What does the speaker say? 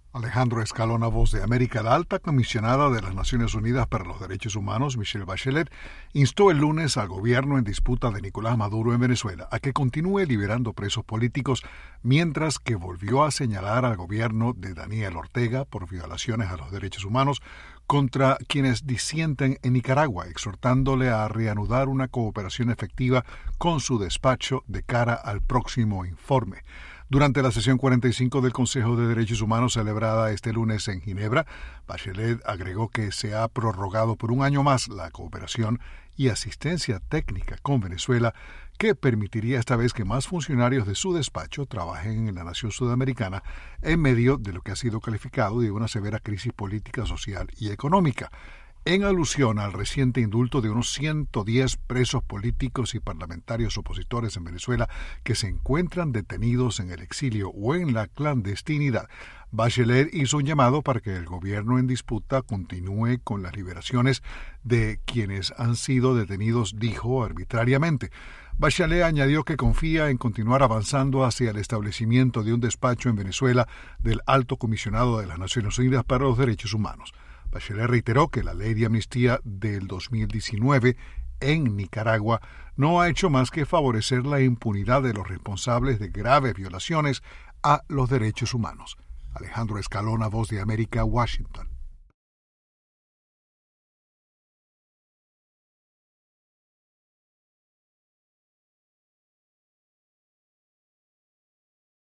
Alejandro Escalona, Voz de América. La alta comisionada de las Naciones Unidas para los Derechos Humanos, Michelle Bachelet, instó el lunes al gobierno en disputa de Nicolás Maduro en Venezuela a que continúe liberando presos políticos, mientras que volvió a señalar al gobierno de Daniel Ortega por violaciones a los derechos humanos contra quienes disienten en Nicaragua, exhortándole a reanudar una cooperación efectiva con su despacho de cara al próximo informe. Durante la sesión 45 del Consejo de Derechos Humanos celebrada este lunes en Ginebra, Bachelet agregó que se ha prorrogado por un año más la cooperación y asistencia técnica con Venezuela, que permitiría esta vez que más funcionarios de su despacho trabajen en la nación sudamericana en medio de lo que ha sido calificado de una severa crisis política, social y económica. En alusión al reciente indulto de unos 110 presos políticos y parlamentarios opositores en Venezuela que se encuentran detenidos en el exilio o en la clandestinidad, Bachelet hizo un llamado para que el gobierno en disputa continúe con las liberaciones de quienes han sido detenidos, dijo, arbitrariamente. Bachelet añadió que confía en continuar avanzando hacia el establecimiento de un despacho en Venezuela del Alto Comisionado de las Naciones Unidas para los Derechos Humanos. Bachelet reiteró que la ley de amnistía del 2019 en Nicaragua no ha hecho más que favorecer la impunidad de los responsables de graves violaciones a los derechos humanos. Alejandro Escalona, Voz de América, Washington.